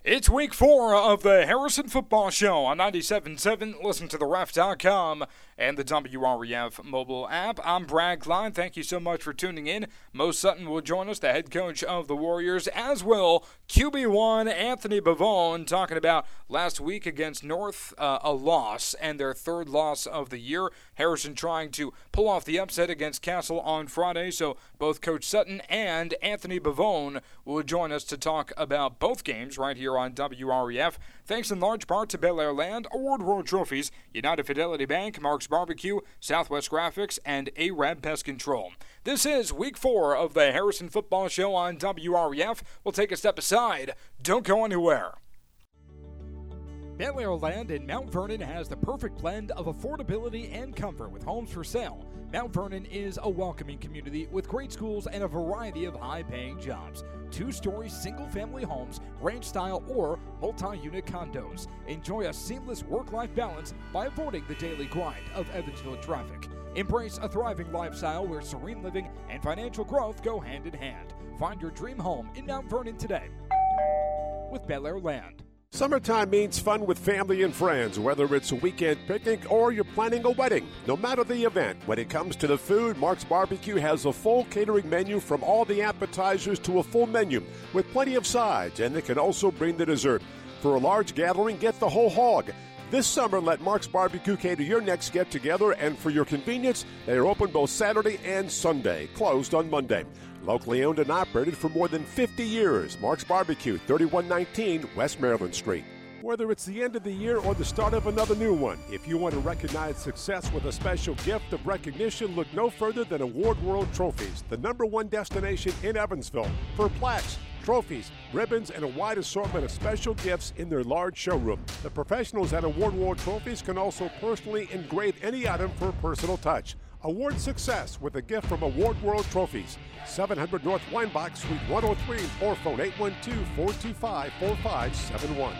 It's week 4 of the Harrison Football Show on 97.7. Listen to theref.com and the WREF mobile app. I'm Brad Klein. Thank you so much for tuning in. Mo Sutton will join us, the head coach of the Warriors, as will QB1 Anthony Bavone, talking about last week against North, a loss and their third loss of the year. Harrison trying to pull off the upset against Castle on Friday, so both Coach Sutton and Anthony Bavone will join us to talk about both games right here on WREF. Thanks in large part to Bel Air Land, Award World Trophies, United Fidelity Bank, Mark's Barbecue, Southwest Graphics, and Arab Pest Control. This is week 4 of the Harrison Football Show on WREF. We'll take a step aside. Don't go anywhere. Bel Air Land in Mount Vernon has the perfect blend of affordability and comfort with homes for sale. Mount Vernon is a welcoming community with great schools and a variety of high-paying jobs. 2-story single-family homes, ranch-style or multi-unit condos. Enjoy a seamless work-life balance by avoiding the daily grind of Evansville traffic. Embrace a thriving lifestyle where serene living and financial growth go hand in hand. Find your dream home in Mount Vernon today with Bel Air Land. Summertime means fun with family and friends, whether it's a weekend picnic or you're planning a wedding. No matter the event, when it comes to the food, Mark's Barbecue has a full catering menu from all the appetizers to a full menu with plenty of sides, and they can also bring the dessert. For a large gathering, get the whole hog. This summer, let Mark's Barbecue cater your next get-together, and for your convenience, they are open both Saturday and Sunday, closed on Monday. Locally owned and operated for more than 50 years, Mark's Barbecue, 3119 West Maryland Street. Whether it's the end of the year or the start of another new one, if you want to recognize success with a special gift of recognition, look no further than Award World Trophies, the #1 destination in Evansville for plaques, trophies, ribbons, and a wide assortment of special gifts in their large showroom. The professionals at Award World Trophies can also personally engrave any item for a personal touch. Award success with a gift from Award World Trophies. 700 North Weinbach, Suite 103, or phone 812-425-4571.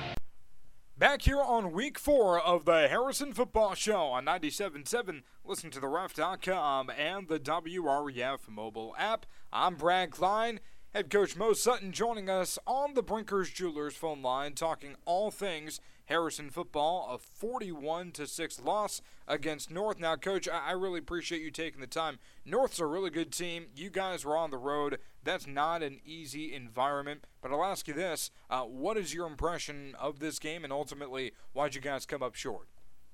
Back here on week 4 of the Harrison Football Show on 97.7. Listen to theref.com and the WREF mobile app. I'm Brad Klein. Head coach Mo Sutton joining us on the Brinkers Jewelers phone line, talking all things Harrison football, a 41-6 loss against North. Now, Coach, I really appreciate you taking the time. North's a really good team. You guys were on the road. That's not an easy environment. But I'll ask you this. What is your impression of this game, and ultimately, why'd you guys come up short?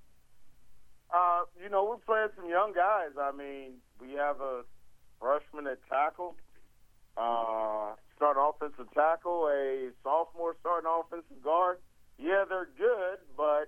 We're playing some young guys. I mean, we have a freshman at tackle. Starting offensive tackle, a sophomore starting offensive guard. Yeah, they're good, but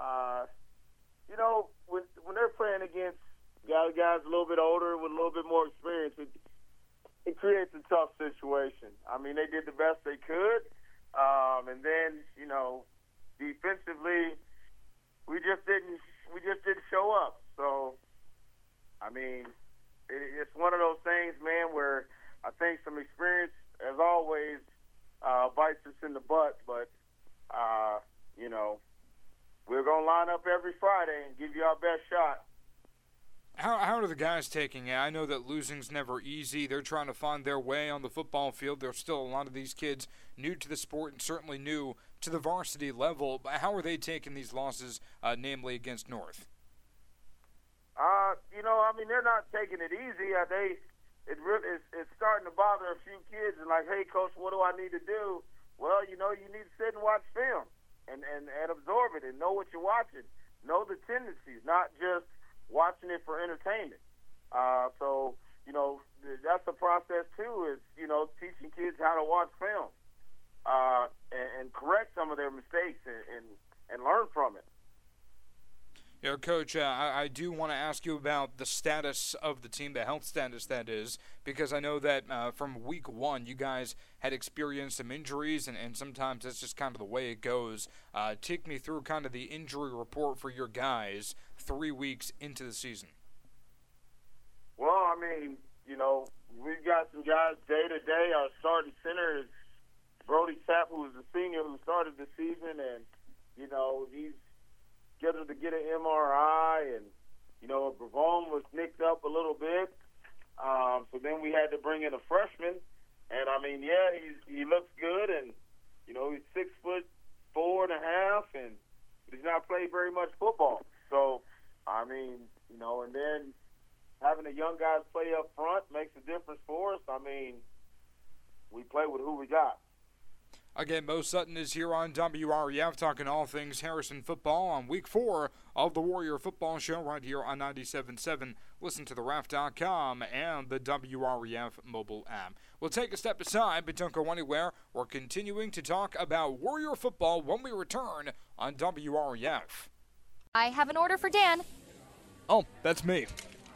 when they're playing against guys a little bit older with a little bit more experience, it creates a tough situation. I mean, they did the best they could, and then defensively, we just didn't show up. So, I mean, it's one of those things, man, where I think some experience, as always, bites us in the butt. But, we're going to line up every Friday and give you our best shot. How are the guys taking it? I know that losing's never easy. They're trying to find their way on the football field. There's still a lot of these kids new to the sport and certainly new to the varsity level. But how are they taking these losses, namely against North? They're not taking it easy. It's starting to bother a few kids and like, hey, Coach, what do I need to do? Well, you need to sit and watch film and absorb it and know what you're watching. Know the tendencies, not just watching it for entertainment. That's the process, too, is, teaching kids how to watch film and correct some of their mistakes and learn from it. Coach, I do want to ask you about the status of the team, the health status that is, because I know that from week 1 you guys had experienced some injuries, and sometimes that's just kind of the way it goes. Take me through kind of the injury report for your guys 3 weeks into the season. Well, we've got some guys day-to-day. Our starting center is Brody Sapp, who was a senior who started the season, and, he's scheduled to get an MRI, and, Bravone was nicked up a little bit. So then we had to bring in a freshman, and, he looks good, and he's 6'4.5", and he's not played very much football. So, and then having the young guys play up front makes a difference for us. We play with who we got. Again, Mo Sutton is here on WREF talking all things Harrison football on Week 4 of the Warrior Football Show right here on 97.7. Listen to theref.com and the WREF mobile app. We'll take a step aside, but don't go anywhere. We're continuing to talk about Warrior football when we return on WREF. I have an order for Dan. Oh, that's me.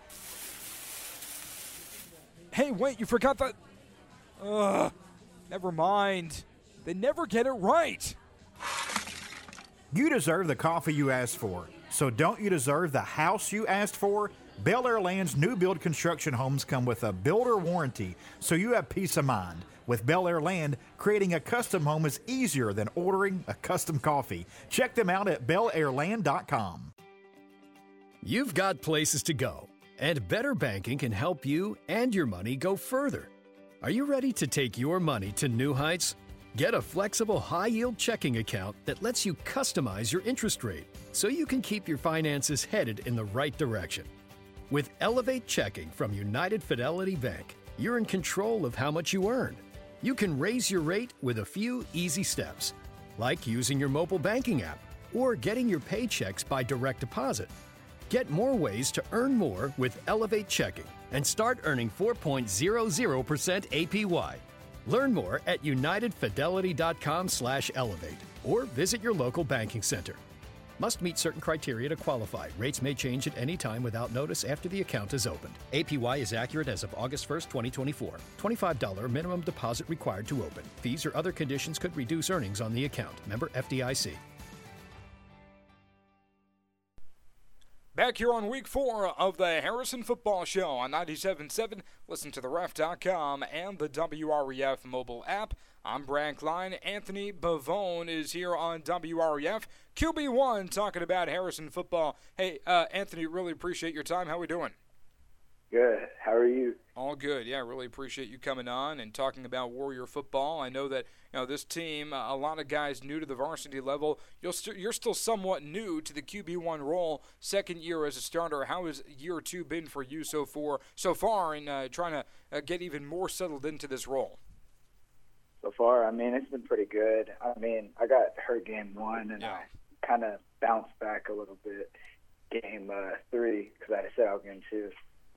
Hey, wait, you forgot that... never mind. They never get it right. You deserve the coffee you asked for. So don't you deserve the house you asked for? Bel Air Land's new build construction homes come with a builder warranty, so you have peace of mind. With Bel Air Land, creating a custom home is easier than ordering a custom coffee. Check them out at belairland.com. You've got places to go, and Better Banking can help you and your money go further. Are you ready to take your money to new heights? Get a flexible, high-yield checking account that lets you customize your interest rate so you can keep your finances headed in the right direction. With Elevate Checking from United Fidelity Bank, you're in control of how much you earn. You can raise your rate with a few easy steps, like using your mobile banking app or getting your paychecks by direct deposit. Get more ways to earn more with Elevate Checking and start earning 4.00% APY. Learn more at unitedfidelity.com/elevate or visit your local banking center. Must meet certain criteria to qualify. Rates may change at any time without notice after the account is opened. APY is accurate as of August 1st, 2024. $25 minimum deposit required to open. Fees or other conditions could reduce earnings on the account. Member FDIC. Back here on Week 4 of the Harrison Football Show on 97.7. Listen to theref.com and the WREF mobile app. I'm Brad Klein. Anthony Bavone is here on WREF. QB1 talking about Harrison football. Hey, Anthony, really appreciate your time. How we doing? Good. How are you? All good. Yeah, really appreciate you coming on and talking about Warrior football. I know that this team, a lot of guys new to the varsity level. You're still somewhat new to the QB1 role, second year as a starter. How has year 2 been for you so far in trying to get even more settled into this role? So far, it's been pretty good. I got hurt game 1, and I kind of bounced back a little bit game 3 because I said I was game 2.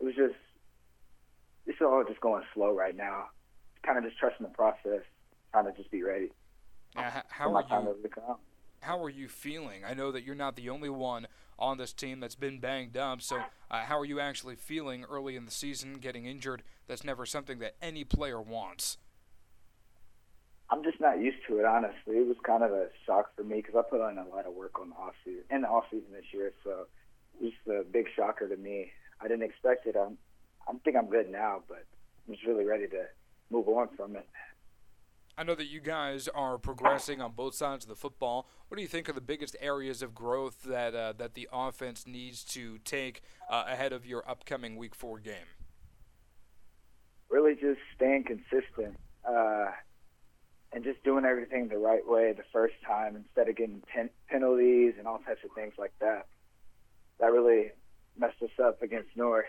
It's all just going slow right now. Kind of just trusting the process, trying to just be ready. How are you feeling? I know that you're not the only one on this team that's been banged up, so how are you actually feeling early in the season, getting injured? That's never something that any player wants. I'm just not used to it, honestly. It was kind of a shock for me because I put on a lot of work on the off-season this year, so it was a big shocker to me. I didn't expect it. I think I'm good now, but I'm just really ready to move on from it. I know that you guys are progressing on both sides of the football. What do you think are the biggest areas of growth that the offense needs to take ahead of your upcoming Week 4 game? Really just staying consistent and just doing everything the right way the first time instead of getting penalties and all types of things like that. That really messed us up against North.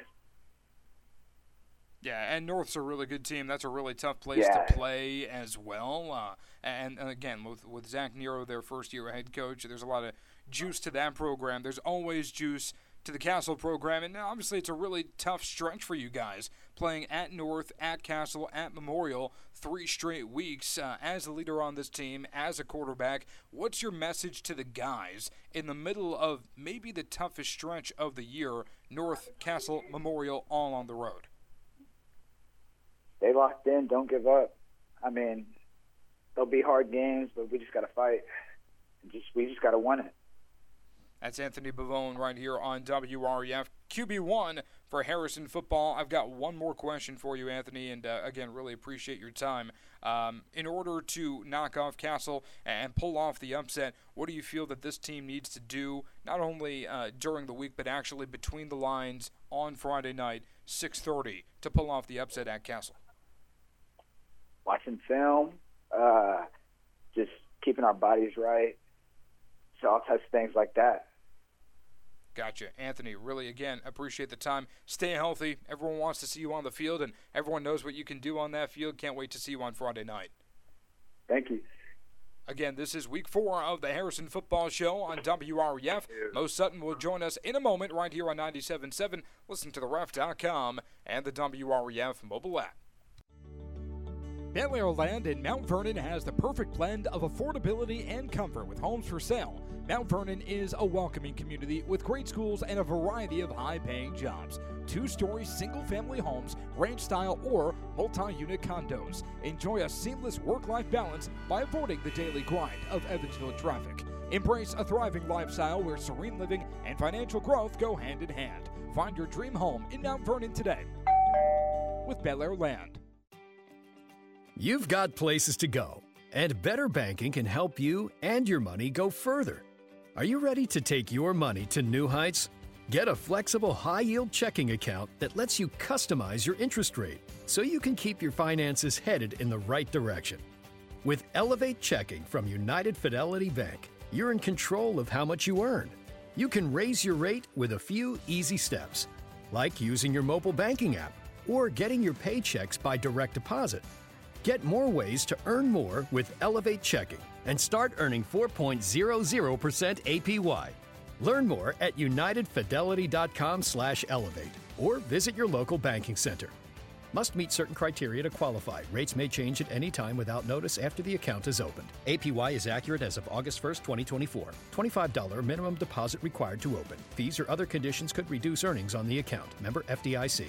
Yeah, and North's a really good team. That's a really tough place to play as well. And again, with Zach Nero, their first-year head coach, there's a lot of juice to that program. There's always juice to the Castle program, and obviously it's a really tough stretch for you guys, playing at North, at Castle, at Memorial, 3 straight weeks. As a leader on this team, as a quarterback, what's your message to the guys in the middle of maybe the toughest stretch of the year, North, Castle, Memorial, all on the road? Stay locked in, don't give up. There'll be hard games, but we just got to fight. We just got to win it. That's Anthony Bavone right here on WREF. QB1 for Harrison football. I've got one more question for you, Anthony, and again, really appreciate your time. In order to knock off Castle and pull off the upset, what do you feel that this team needs to do, not only during the week, but actually between the lines on Friday night, 6:30, to pull off the upset at Castle? Watching film, just keeping our bodies right. So all types of things like that. Gotcha. Anthony, really, again, appreciate the time. Stay healthy. Everyone wants to see you on the field, and everyone knows what you can do on that field. Can't wait to see you on Friday night. Thank you. Again, this is week 4 of the Harrison Football Show on WREF. Mo Sutton will join us in a moment right here on 97.7. Listen to theref.com and the WREF mobile app. Bel Air Land in Mount Vernon has the perfect blend of affordability and comfort with homes for sale. Mount Vernon is a welcoming community with great schools and a variety of high-paying jobs. 2-story single-family homes, ranch-style or multi-unit condos. Enjoy a seamless work-life balance by avoiding the daily grind of Evansville traffic. Embrace a thriving lifestyle where serene living and financial growth go hand in hand. Find your dream home in Mount Vernon today with Bel Air Land. You've got places to go, and better banking can help you and your money go further. Are you ready to take your money to new heights? Get a flexible high-yield checking account that lets you customize your interest rate so you can keep your finances headed in the right direction. With Elevate Checking from United Fidelity Bank, you're in control of how much you earn. You can raise your rate with a few easy steps, like using your mobile banking app or getting your paychecks by direct deposit. Get more ways to earn more with Elevate Checking and start earning 4.00% APY. Learn more at unitedfidelity.com/elevate or visit your local banking center. Must meet certain criteria to qualify. Rates may change at any time without notice after the account is opened. APY is accurate as of August 1st, 2024. $25 minimum deposit required to open. Fees or other conditions could reduce earnings on the account. Member FDIC.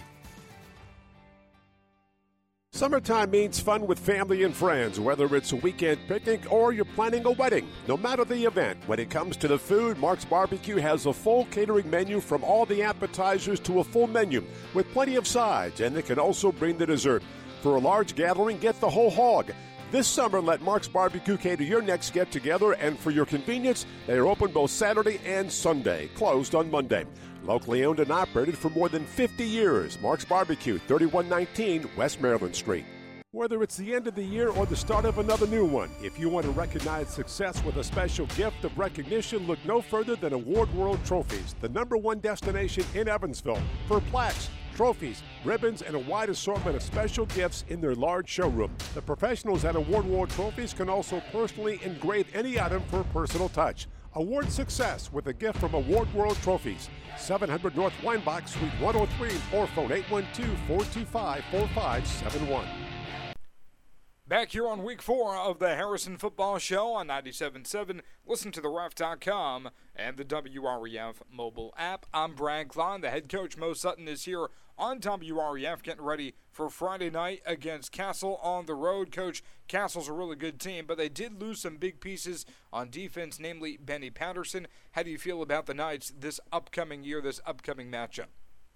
Summertime means fun with family and friends, whether it's a weekend picnic or you're planning a wedding. No matter the event, when it comes to the food, Mark's Barbecue has a full catering menu from all the appetizers to a full menu with plenty of sides, and they can also bring the dessert. For a large gathering, get the whole hog. This summer, let Mark's Barbecue cater your next get-together, and for your convenience, they are open both Saturday and Sunday, closed on Monday. Locally owned and operated for more than 50 years, Mark's Barbecue, 3119 West Maryland Street. Whether it's the end of the year or the start of another new one, if you want to recognize success with a special gift of recognition, look no further than Award World Trophies, the #1 destination in Evansville for plaques, trophies, ribbons, and a wide assortment of special gifts in their large showroom. The professionals at Award World Trophies can also personally engrave any item for a personal touch. Award success with a gift from Award World Trophies. 700 North Weinbach, Suite 103, or phone 812-425-4571. Back here on week 4 of the Harrison Football Show on 97.7. Listen to theref.com and the WREF mobile app. I'm Brad Klein. The head coach, Mo Sutton, is here on WREF getting ready for Friday night against Castle on the road. Coach, Castle's a really good team, but they did lose some big pieces on defense, namely Benny Patterson. How do you feel about the Knights this upcoming year, this upcoming matchup?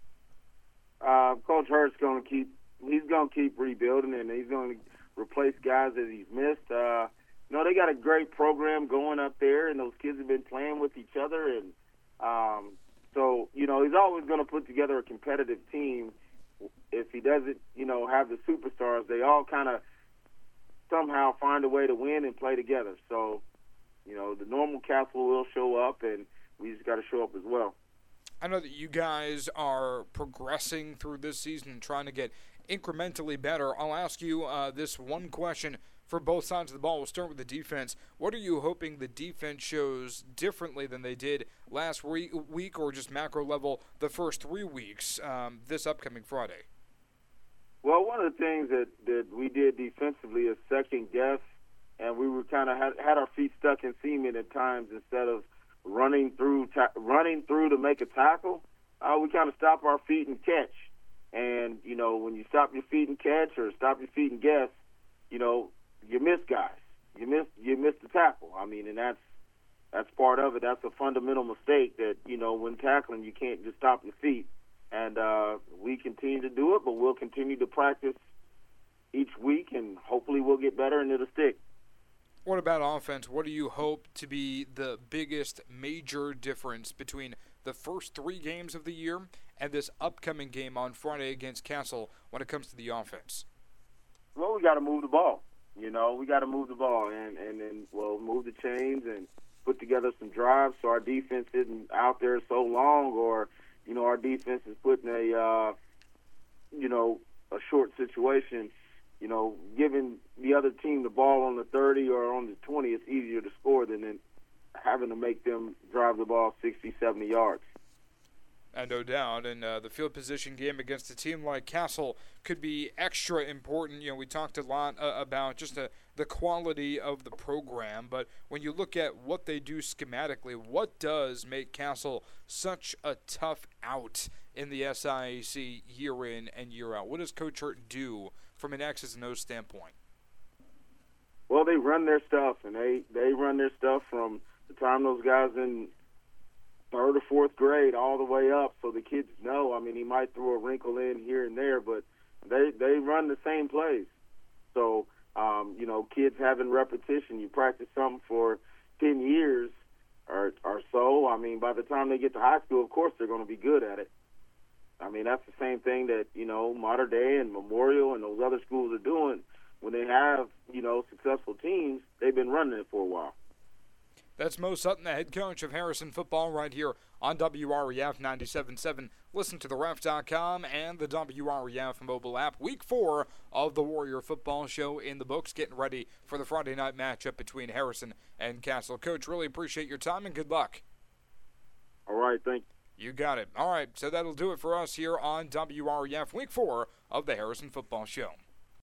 Coach Hurt's going to keep rebuilding, and he's going to replace guys that he's missed. They got a great program going up there, and those kids have been playing with each other, and so he's always going to put together a competitive team. If he doesn't, have the superstars, they all kind of somehow find a way to win and play together. So, the normal Castle will show up, and we just got to show up as well. I know that you guys are progressing through this season and trying to get incrementally better. I'll ask you this one question for both sides of the ball. We'll start with the defense. What are you hoping the defense shows differently than they did last week or just macro level the first 3 weeks this upcoming Friday? Well, one of the things that we did defensively is second guess, and we were kind of had our feet stuck in cement at times instead of running through to make a tackle. We kind of stop our feet and catch. And, when you stop your feet and catch or stop your feet and guess, you miss guys. You miss the tackle. And that's part of it. That's a fundamental mistake that, when tackling, you can't just stop your feet. And we continue to do it, but we'll continue to practice each week, and hopefully we'll get better and it'll stick. What about offense? What do you hope to be the biggest major difference between the first 3 games of the year and this upcoming game on Friday against Castle when it comes to the offense? Well, we got to move the ball. You know, we got to move the ball and move the chains and put together some drives so our defense isn't out there so long, or, you know, our defense is put in a short situation. You know, giving the other team the ball on the 30 or on the 20, it's easier to score than having to make them drive the ball 60, 70 yards. And no doubt, and the field position game against a team like Castle could be extra important. You know, we talked a lot about just the quality of the program, but when you look at what they do schematically, what does make Castle such a tough out in the SIAC year in and year out? What does Coach Hurt do from an X's and O's standpoint? Well, they run their stuff, and they run their stuff from the time those guys in third or fourth grade all the way up, so the kids know. I mean, he might throw a wrinkle in here and there, but they run the same plays. So, you know, kids having repetition. You practice something for 10 years or so. I mean, by the time they get to high school, of course, they're going to be good at it. I mean, that's the same thing that, you know, Modern Day and Memorial and those other schools are doing. When they have, you know, successful teams, they've been running it for a while. That's Mo Sutton, the head coach of Harrison football, right here on WREF 97.7. Listen to theref.com and the WREF mobile app. Week 4 of the Warrior Football Show in the books, getting ready for the Friday night matchup between Harrison and Castle. Coach, really appreciate your time and good luck. All right, thank you. You got it. All right, so that'll do it for us here on WREF Week 4 of the Harrison Football Show.